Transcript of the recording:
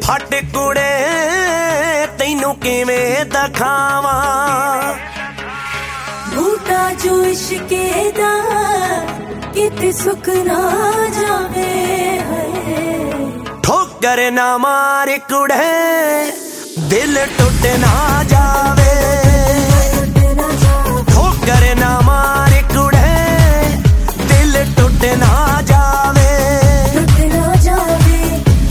ਫਟ ਕੁੜੇ ਤੈਨੂੰ ਕਿਵੇਂ ਦਿਖਾਵਾਂ ਬੂਟਾ ਜੋ ਇਸ਼ਕੇ ਦਾ ਕਿਤੇ ਸੁੱਕ ਨਾ ਜਾਵੇ ਠੋਕਰ ਨਾ ਮਾਰ ਕੁੜੇ ਦਿਲ ਟੁੱਟ ਨਾ ਜਾਵੇ